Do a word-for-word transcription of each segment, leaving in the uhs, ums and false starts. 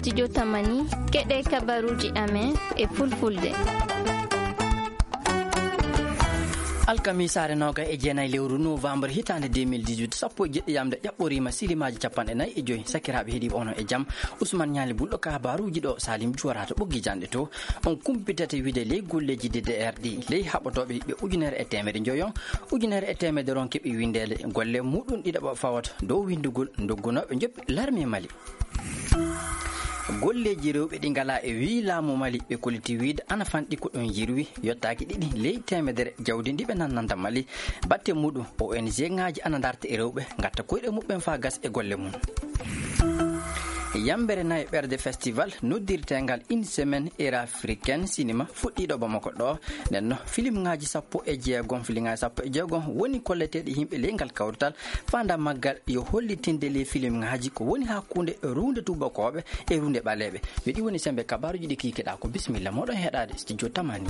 studio tamani keɗe kabaruji amen e fulfulde. alkamisare noga e jeenay lewru novembre hitande deux mille dix-huit sappo e jeɗɗi yamde ƴaɓɓorima silimaji capanɗe nayyi e joyi sakiraɓe heeɗiɓe ono e jaam ousmane ñali bulɗo ka habaruji ɗo salim juwara to ɓoggi janɗe to on kumpitete wiide ley golleji D D R ɗi ley haɓotoɓe hiɓɓe ujunere e temedde joyon ujunere e temedde ron keeɓi windede golle muɗum ɗiɗaɓa fawata dow windugol doggunoɓe joppi l'armée Mali. golleji rewɓe ɗi ngala e wi laamu Mali ɓe koliti wiide ana fanɗi ko ɗon yirwi yottaki ɗiɗi ley temedere jawdi ndi ɓe nannanta Mali batte muɗum O N G ŋaji ana darta e rewɓe gatta koyɗe muɓɓen fa gas e golle mum. yambere nayi ɓerde festival noddirtengal une semaine era africaine cinéma fuɗɗiɗo Bamako ɗo nenno film ngaji sappo e jeegom film ngaji sappo e jeegom woni kolleteɗe yimɓe leygal kawrital fanda maggal yo hollitinde le film ngaji ko woni hakkunde runde tubakoɓe e runde ɓaleɓe weɗi woni sembe kabaruji ɗi kikeɗa ko bisimilla moɗon heɗade studio tamani.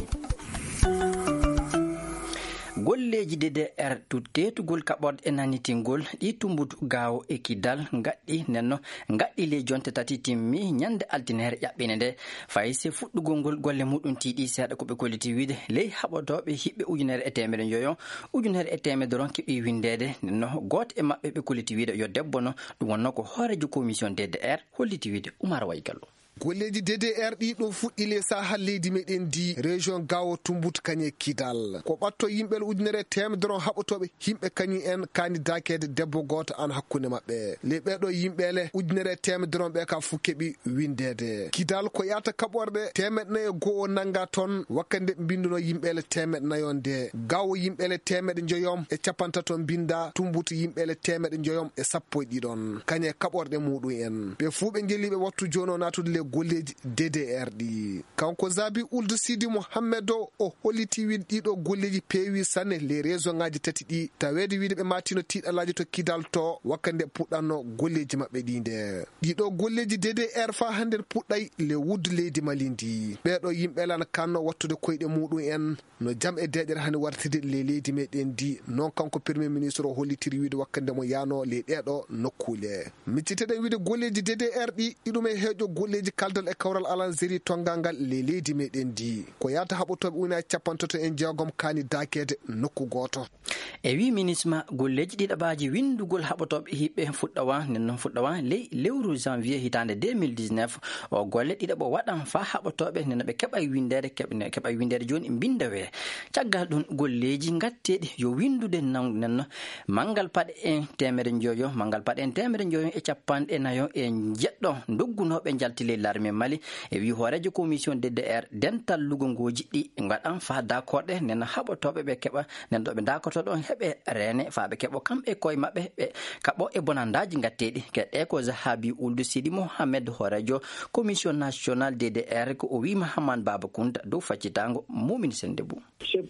golleji D D R tuttetugol kaɓorde e nanitingol ɗi tumbutu gawo e kidal gaɗɗi nenno gaɗɗi ley jonte tati timmi ñande altinere ƴaɓɓine nde fayse fuɗɗugol ngol golle muɗum tiiɗi seeɗa koɓe kolliti wiide ley haɓotoɓe hiɓɓe ujunere e temedde joyon ujunere e temedde ron keeɓi windede nenno goto e mabɓe ɓe kolliti wiide yo debbo no ɗum wonno ko hoorejo commission D D R holliti wiide Oumar Waygallo. golleji D D R ɗi ɗum fuɗɗile sahal leydi meɗen di région gawo tumbut kañe kidal ko ɓatto yimɓe ujunere temedere haɓotoɓe himɓe kañi en kandidakede debbo goto an hakkude mabɓe le ɓeɗo yimɓele ujunere temedere ɓe ka fu keeɓi windede kidal ko yata kaɓorɗe temeɗe nayyi e goho nanga toon wakkande binduno yimɓele temeɗe nayon de gawo yimɓele temeɗe joyom e capantato binda tumbut yimɓele temeɗe joyom e sappo e ɗiɗon kañe kaɓorɗe muɗum en ɓe fuu ɓe jelliɓe wattu jono natude le golleji D D R ɗi kanko Zabi Ould Sidi Mohammed o holliti wiide ɗiɗo golleji peewi sanne les région ngaji tati ɗi tawede wiide ɓe matino tiiɗalaji to kidal to wakkande puɗɗanno golleji mabɓe ɗi nde ɗiɗo golleji D D R fa hande puɗɗay le wuddu leydi Mali ndi ɓeɗo yimɓe lana kanno wattude koyɗe muɗum en no jaam e deƴere hande wartide le leydi meɗen di non kanko premier ministre o hollitiri wiide wakkande mo yano le ɗeɗo nokkule micciteɗen wiide golleji D D R ɗi ɗiɗum e heeƴo golleji kaldal e kawral alan zeri tongal ngal le leydi meɗen di ko yata haɓotoɓe una capantato en jeegom kani dakede nokku goto e wi ministre golleji ɗiɗaɓaji windugol haɓotoɓe hiɓɓe fuɗɗawa nennon fuɗɗawa ley lewru janvier hitande deux mille dix-neuf o golle ɗiɗaɓo waɗan fa haɓotoɓe neno ɓe keɓay windede keɓay windede joni binda we caggal ɗum golleji gatteɗi yo windude nenno mangal paɗe en temere joyo mangal paɗe en temere joyo e capanɗe nayo e jeɗɗo doggunoɓe jaltile l'armée Mali e wi hoorejo commission D D R dental lugongoji ɗi gaɗan fa dakorɗe neno haɓotoɓe ɓe keɓa nenɗo ɓe dakoto ɗon heɓe rene fa ɓe keɓo kamɓe koye mabɓe ɓe kaɓo e bonandaji gatteɗi keɗɗe ko Zahabi Ould Sidi Mohammed hoorejo commission national D D R ko o wima Hamane Baba Kounta dow faccitango Momin Sendebou.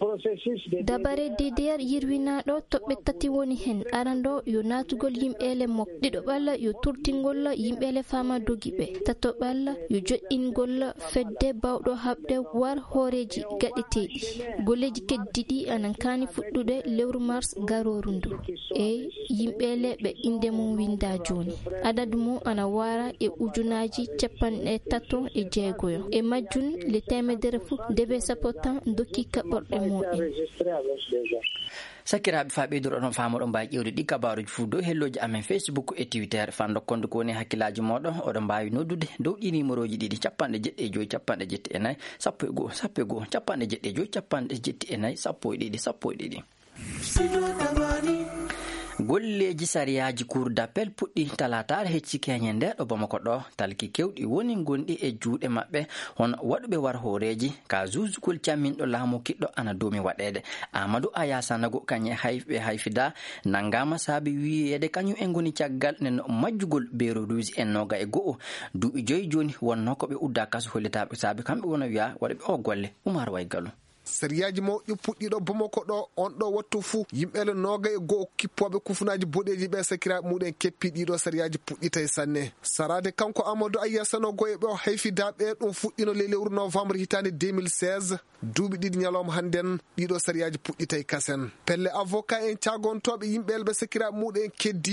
dabare D D R yirwinaɗo toɓɓe tati woni hen arando yo natugol yimɓele mok ɗiɗo ɓalla yo turtingol yimɓele fama dogiɓe tato ɓalla yo joɗɗingol fedde bawɗo habde war hooreji gaɗeteɗi golleji keddiɗi anan kani fuɗɗude lewru mars garoru ndu e yimɓele ɓe inde mum winda joni adadu mum ana wara e ujunaji capanɗe tato e jeegoyo e majjun le temedere fu debe sappo tan dokki kaɓorɗe muɗen sakiraɓe fa ɓeydoro ɗon famaɗo mbawi ƴewde ɗi kabaruji fuu dow helloji amen Facebook e Twitter fan dokkonde ko woni hakkillaji moɗon oɗon mbawi noddude dow ɗi numéro ji ɗiɗi capanɗe jeɗɗi e joyi capanɗe jetti e nayyi sappo e goho sappo e goho capanɗe jeɗɗi e joyi capanɗe jetti e nayyi sappo e ɗiɗi sappo e ɗiɗi. golleji sariyaji cour d'appel puɗɗi talatare hecci keñe nde ɗo Bamako ɗo talki kewɗi woni gonɗi e juuɗe mabɓe hono waɗuɓe war hooreji ka jusugol camminɗo laamu kiɗɗo ana domi waɗede Amadou Aya Sanago kañe hayɓe hayfida nangama saabi wiyede kañum e goni caggal nen majjugol beroduji en noga e go'o duuɓi joyi joni wonno ko ɓe udda kaso hollitaɓe saabi kamɓe wona wiya waɗuɓe o golle Oumar Waygallo. sariyaji mawɗi puɗɗiɗo Bamako ɗo on ɗo wattu fuu yimɓele noga e goho kippoɓe kufunaji boɗeji ɓe sakiraɓe muɗen keppi ɗiɗo sariyaji puɗɗitay sanne sarade kanko Amadou Aya Sanogo e ɓe hayfidaɓe ɗum fuɗɗino le lewru novembre hitande deux mille seize duuɓi ɗiɗi ñalawma hannden ɗiɗo sariyaji puɗɗitay kasen pelle avocat en cagontoɓe yimɓele ɓe sakiraɓe muɗen keddi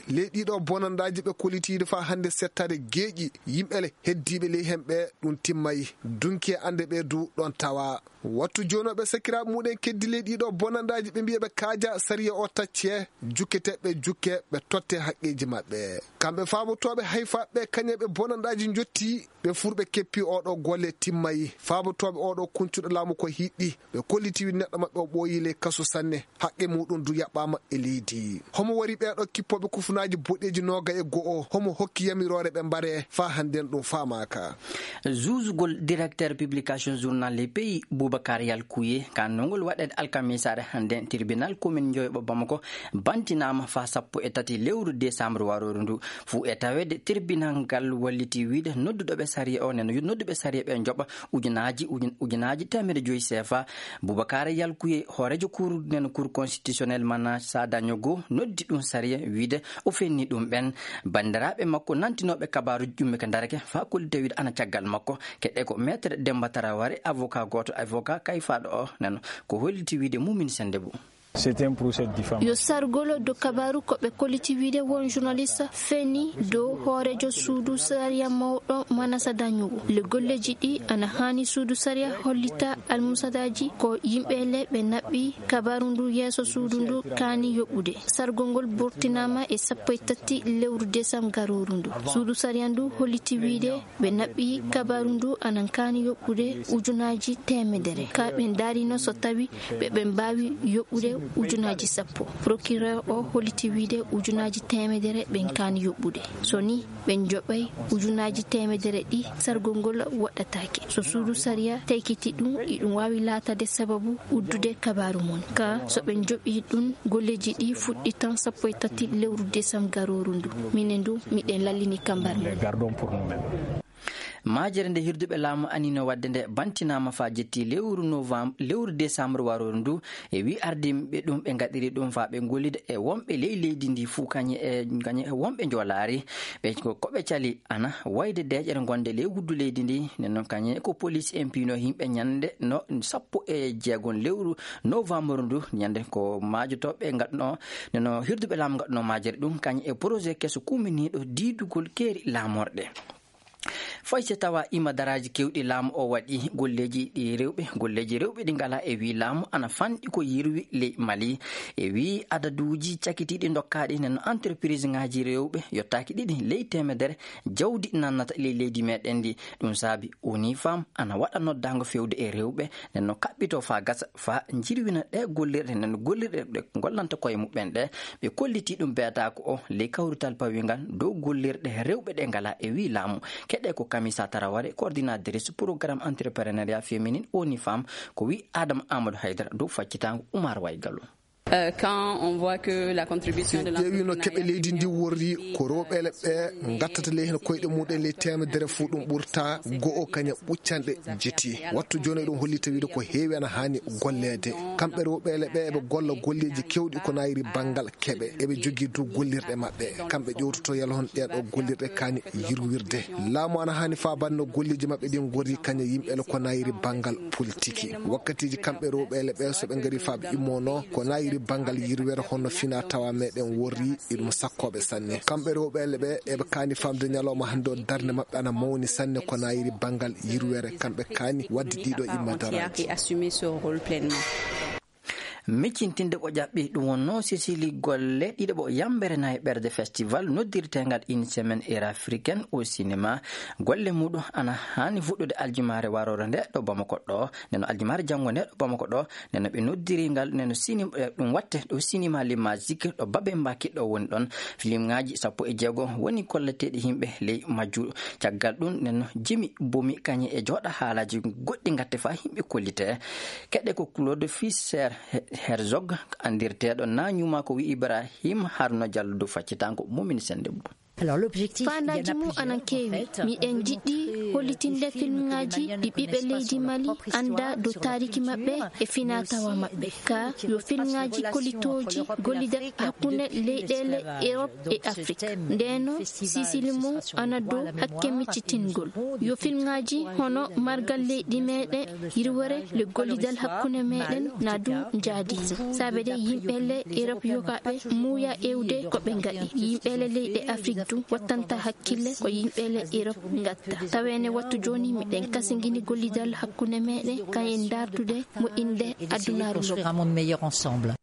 leyɗiɗo bonandaji ɓe kolitiɗe fa hande settade geeƴi yimɓele heddiɓe ley hemɓe ɗum timmayi dunki ande ɓe du ɗon tawa wattu jonoɓe sakiraɓe muɗen keddi leyɗiɗo bonandaji ɓe mbiya ɓe kaaja sariya o tacce jukketeɓe jukke ɓe totte haqqeji maɓɓe kamɓe fabotoɓe hayfaɓe kañeɓe bonandaji jotti ɓe furɓe keppi oɗo golle timmayi fabotoɓe oɗo kuncuɗo laamu ko hiɗɗi ɓe kollitiwi neɗɗo maɓɓe o ɓooyile kaso sanne haqqe muɗum du yaɓɓama e leydi homo wari ɓeɗo kippoɓe kufunaji boɗeji noga e go'o homo hokki yamirore ɓe mbare fa hannden ɗum famaka jusugol directeur publication journal les pays Boubacar Yalkouye kan nongol waɗede alkamisare hande tribunal commune Dioyɓo Bamako bantinama fa sappo e tati lewru décembre waroru ndu fu e tawede tribunal ngal walliti wiide nodduɗoɓe sariya o neno nodduɓe sariya ɓe joɓa ujunaji ujunaji temedde joyi C F A Boubacar Yalkouye hoorejo cour neno cour constitutionnel mana Sadaño Go noddi ɗum sariya wiide o fenni ɗum ɓen bandiraɓe makko nantinoɓe kabaru ƴumme ko darake fa kollite wiide ana caggal makko keɗe ko maître Demba Traoré avocat goto avocat kayfaɗo o neno ko holliti wiide Mumine Sendebou. C'était un procès de diffamation. Yo sargolo do kabaru ko be koliti wiide won journaliste feni do hoorejo suudu sariya mawɗo Manasa Dañugo le golleji ɗi ana hani suudu sariya hollita almusadaji ko yimɓe le ɓe naɓɓi kabaru ndu yeeso suudu ndu kaani yoɓɓude sargongol burtinama e sappo e tati lewru décembre garoru ndu suudu sariya ndu holliti wiide ɓe naɓɓi kabaru ndu anan kaani yoɓɓude ujunaji temedere ka ɓe darino so tawi ɓe ɓe mbawi yoɓɓude ujunaji sappo procureur o holliti wiide ujunaji temedere ɓen kaani yoɓɓude so ni ɓen joɓay ujunaji temedere ɗi sargol ngol waɗatake so suudu sariya taykiti ɗum iɗum wawi laatade sababu uddude kabaru mon ka so ɓen joɓi ɗum golleji ɗi fuɗɗi tan sappo e tati lewru décembre garoru ndu minen du miɗen lallini kambar majere nde hirduɓe laamu anino wadde nde bantinama fa jetti lewru novembre lewru décembre waroru ndu e wi ardiɓe ɗum ɓe gaɗiri ɗum fa ɓe gollida e wonɓe ley leydi ndi fuu kañe e kañe e wonɓe joolari ɓe koɓe cali ana wayde deƴere gonde ley wuddu leydi ndi nennon kañe ko police impino yimɓe ñande no sappo e jeegon lewru novembre ndu ñande ko majotoɓe gaɗno neno hirduɓe laamu gaɗno majere ɗum kañe e projet keso kuminiɗo didugol keeri laamorɗe fay so tawa imadaraji kewɗi laamu o waɗi golleji ɗi rewɓe golleji rewɓe ɗi ngala e wi laamu ana fanɗi ko yirwi ley Mali e wi adaduji cakitiɗi dokkaɗi nen entreprise ngaji rewɓe yottaki ɗiɗi ley temedere jawdi nannata ley leydi meɗen ndi ɗum saabi oni fam ana waɗa noddago fewde e rewɓe nen no kaɓɓito fa gasa fa jirwina ɗe gollirɗe nen gollirɗe ɗe gollanta koye muɓɓen ɗe ɓe kolliti ɗum beetako o ley kawrital pawingal dow gollirɗe rewɓe ɗe ngala e wi laamu keɗe ko Kamisa Taraware coordinatrice programme entrepreneuriat féminine ONI Femme ko wi Adam Amadou Haydara dow faccitango Oumar Waygallo. Euh, quand on voit que la contribution de l'entrepreneuriat no keɓe leydi ndi worri ko rewɓele ɓe gattata ley hen koyɗe muɗen ley temedere fuu ɗum ɓurta go'o kaña ɓuccanɗe jeeti wattu joni ɗum holli tawiide ko heewi ana hani gollede kamɓe rewɓele ɓe eɓe golla golleji kewɗi ko nayiri banggal keɓe eɓe jogui dow gollirɗe mabɓe kamɓe ƴewtoto yalhon ɗeɗo gollirɗe kani yirwirde laamu ana hani fa banno golleji mabɓe ɗin gori kaña yimɓele ko nayiri banggal politique wakkatiji kamɓe rewɓele ɓe soɓe gaari fa ɓe immono ko nayiri bangal yirwere hono fina tawa meɗen worri iɗum sakkoɓe sanne kamɓe rewɓele ɓe eɓe kaani famde ñalawma hande o darde mabɓe ana mawni sanne ko nayiri bangal yirwere kamɓe kaani wadde ɗiɗo immadaraji miccintinde ko jaɓɓi ɗum wonno sisili golle ɗiɗo ɓo yambere nayi ɓerde festival noddirtegal une semaine era africaine au cinéma golle muɗum ana hani fuɗɗude aljumare warore nde ɗo Bamako ɗo neno aljumare janggo nde ɗo Bamako ɗo neno ɓe noddirigal neno cinéma ɗum watte ɗo cinéma limagique ɗo Babe Mbakiɗo woni ɗon film ngaji sappo e jeegom woni kolleteɗi yimɓe ley majju caggal ɗum neno Jimi Bomi kañe e jooɗa haalaji goɗɗi gatte fa yimɓe kollite keɗe ko Claude Fischer Herzog andirteɗo nañuma ko wi Ibrahim Haruna Diallo do faccitanko Mumine Sendebou. Alors l'objectif, fandaji mu anan kewi miɗen jiɗɗi hollitinde filmŋaji ɗi ɓiɓɓe leydi Mali anda dow tariki maɓɓe e finatawa maɓɓe ka yo filmŋaji kollitoji gollidat hakkunde leyɗele Europe e Afrique ndeno sisili mu ana dow hakke miccitingol yo filmŋaji hono margal leydi meɗen yirwore le gollidal hakkunde meɗen na du jaadi sabe de yimɓele Europe yokaɓe muya ewde ko ɓe gaɗi yimɓele leyɗe Afrique du wattanta hakkille ko yimɓele Europe gatta tawene wattu joni miɗen kasingini gollidal hakkunde meɗen kayen dartude mo inde adunaru un monde meilleur ensemble.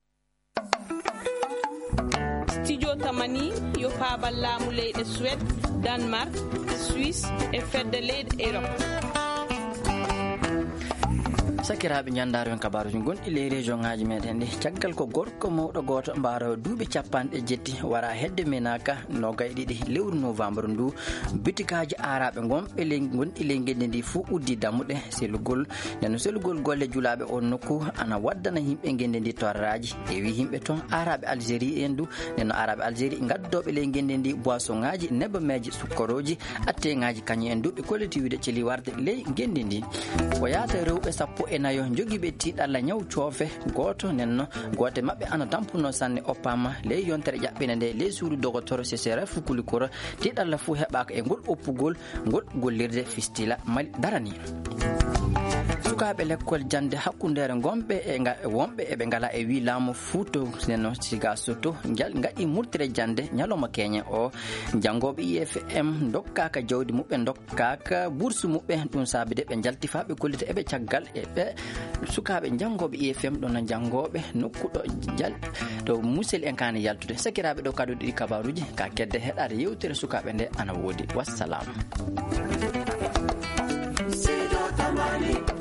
Studio Tamani yo faabal laamu leyɗe Suède, Danemark, Suisse e fedde leyɗe Europe. sakiraɓe ñandaro en kabaruji gonɗi ley région ngaji meɗen ɗi caggal ko gorko mawɗo goto mbaro duuɓi capanɗe jetti wara hedde menaka no gay ɗiɗi lewru novembre ndu bitikaji araɓe gonɓe ley gonɗi ley gueɗe ndi fuu uddi dammuɗe sellugol nden sellugol golle julaɓe on nokku ana waddana yimɓe gueɗe ndi torraji e wi yimɓe toon araɓe Algérie en du nden araɓe Algérie gaddoɓe ley gueɗe ndi boisson ngaji nebameji sukkoroji atteŋaji kañum en duɓe kolliti wiide celi warde ley gueɗe ndi ko yaata rewɓe sappo e nayo jogiiɓe tiiɗalla ñaw coofe goto nenno gote mabɓe ana tampuno sanne oppama ley yontere ƴaɓɓine nde ley suudu dogotoro sesera fukulikoro tiiɗalla fuu heɓaka e ngol oppugol ngol gollirde fistila Mali darani sukaɓe l'école jande hakkundere gomɓe e wonɓe eɓe ngala e wi laamu Fouta neno siga soto gaɗi murtire jande ñalawma keñe o janggoɓe I F M dokkaka jawdi muɓɓe dokkaka bourse muɓɓe ɗum saabide ɓe jaltifaɓe kollita eɓe caggal eɓe sukaɓe janggoɓe I F M ɗon janggoɓe nokkuɗo jal to musel en kane yaltude sakiraɓe ɗo kaɗo ɗiɗi kabaruji ka kedde heɗade yewtere sukaɓe nde ana woodi wassalam.